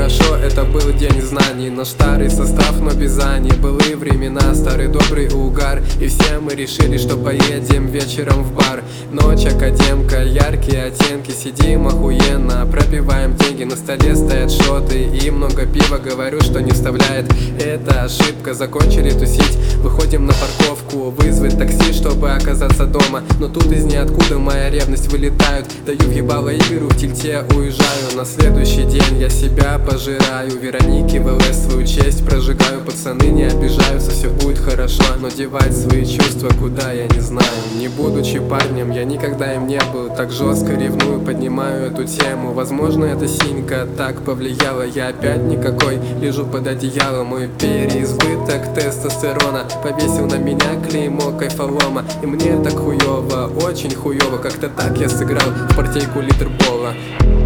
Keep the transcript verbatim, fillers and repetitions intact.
хорошо, это был день знаний. Наш старый состав, но без Ани. Былые времена, старый добрый угар. И все мы решили, что поедем вечером в бар. Ночь, академка, яркие оттенки. Сидим охуенно, пропиваем деньги. На столе стоят шоты и много пива. Говорю, что не вставляет, это ошибка. Закончили тусить, выходим на парковку. Вызвать такси, чтобы оказаться дома. Но тут из ниоткуда моя ревность вылетает. Даю в ебало и беру в тильте, уезжаю. На следующий день я себя пожираю. Вероники в ЛС свою честь прожигаю. Пацаны не обижаются, все будет хорошо. Но девать свои чувства куда, я не знаю. Не будучи парнем, я никогда им не был. Так жестко ревную, поднимаю эту тему. Возможно, эта синька так повлияла. Я опять никакой, лежу под одеялом. Мой переизбыток тестостерона повесил на меня клеймо кайфолома. И мне так хуёво, очень хуёво. Как-то так я сыграл в партейку литр пола.